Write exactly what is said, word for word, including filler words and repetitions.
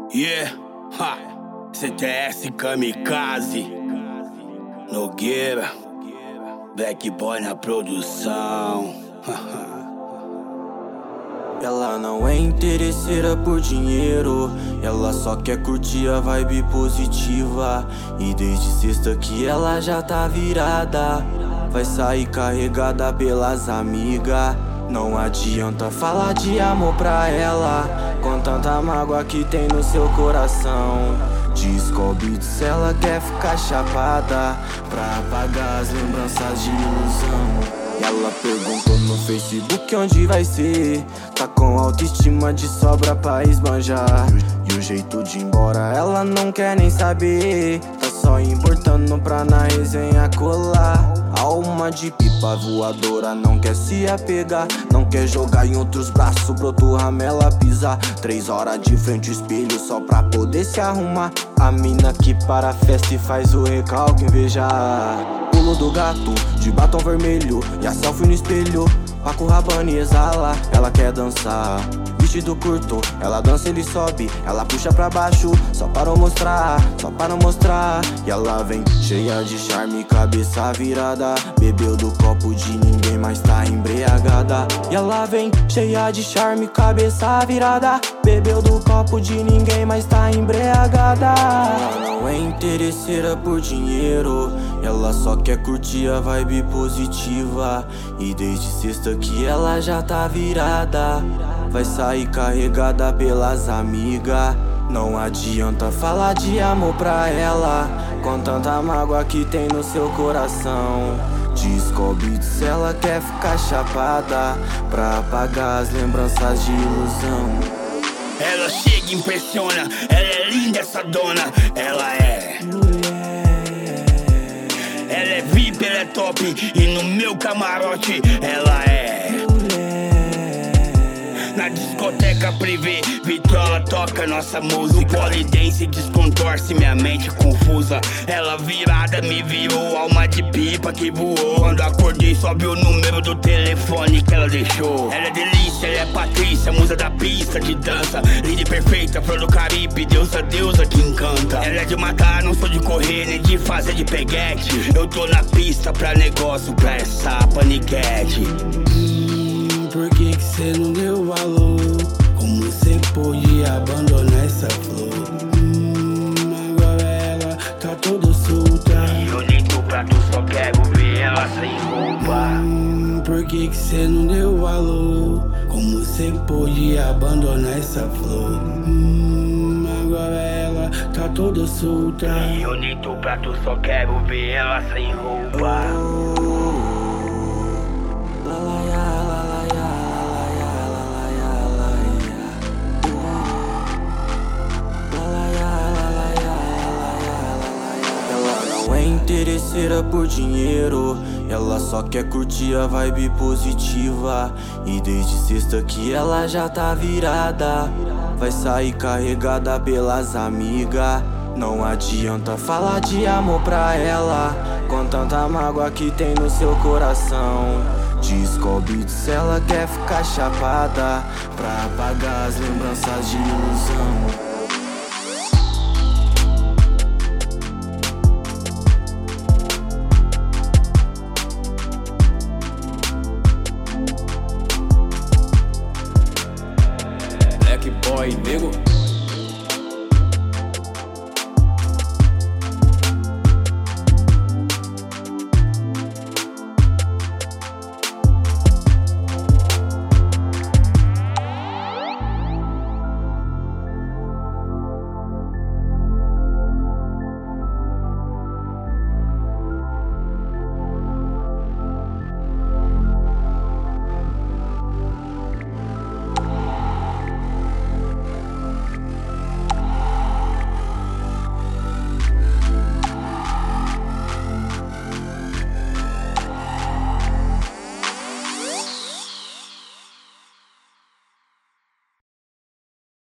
Yeah, ha, C T S Kamikaze, Nogueira, Black Boy na produção. Ela não é interesseira por dinheiro, ela só quer curtir a vibe positiva. E desde sexta que ela já tá virada, vai sair carregada pelas amigas. Não adianta falar de amor pra ela, com tanta mágoa que tem no seu coração. Descobre se ela quer ficar chapada, pra apagar as lembranças de ilusão. Ela perguntou no Facebook onde vai ser, tá com autoestima de sobra pra esbanjar. E o jeito de ir embora ela não quer nem saber, tá só importando pra na resenha colar. Alma de pipa voadora, não quer se apegar, não quer jogar em outros braços pro outro ramela pisar. Três horas de frente ao espelho só pra poder se arrumar. A mina que para a festa e faz o recalque invejar. Pulo do gato, de batom vermelho e a selfie no espelho. Paco Rabanne e exala, ela quer dançar. Vestido curto, ela dança, ele sobe, ela puxa pra baixo, só para não mostrar, só para não mostrar. E ela vem cheia de charme, cabeça virada, bebeu do copo de ninguém, mas tá embriagada. E ela vem cheia de charme, cabeça virada, bebeu do copo de ninguém, mas tá embriagada. Ela não é interesseira por dinheiro, ela só quer curtir a vibe positiva. E desde sexta que ela já tá virada, vai sair carregada pelas amigas. Não adianta falar de amor pra ela, com tanta mágoa que tem no seu coração. Descobre se ela quer ficar chapada, pra apagar as lembranças de ilusão. Ela chega e impressiona, ela é linda essa dona, ela é mulher. Ela é V I P, ela é top, e no meu camarote ela é mulher. Na discoteca privê, vitrola toca nossa música. Polidense descontorce minha mente confusa. Ela virada me virou, alma de pipa que voou. Quando acordei sobe o número do telefone que ela deixou. Ela é delícia, ela é Patrícia, musa da pista de dança. Linda e perfeita, flor do Caribe, deusa, deusa que encanta. Ela é de matar, não sou de correr, nem de fazer de peguete. Eu tô na pista pra negócio, pra essa paniquete. Por que que cê não deu valor? Como cê pôde abandonar essa flor? Hum, agora ela tá toda solta. E eu nem tô pra tu, só quero ver ela sem roupa. Hum, por que que cê não deu valor? Como cê pôde abandonar essa flor? Hum, agora ela tá toda solta. E eu nem tô pra tu, só quero ver ela sem roupa. Não é interesseira por dinheiro, ela só quer curtir a vibe positiva. E desde sexta que ela já tá virada, vai sair carregada pelas amigas. Não adianta falar de amor pra ela, com tanta mágoa que tem no seu coração. Descobre se ela quer ficar chapada, pra apagar as lembranças de ilusão.